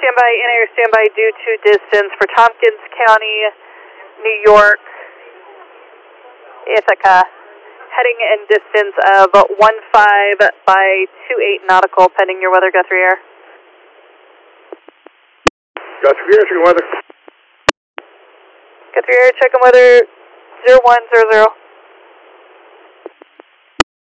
standby, in-air standby due to distance for Tompkins County, New York, Ithaca. Heading in distance of 15 by 28 nautical, pending your weather, Guthrie Air. Guthrie Air, checking weather. Guthrie Air, checking weather 0100.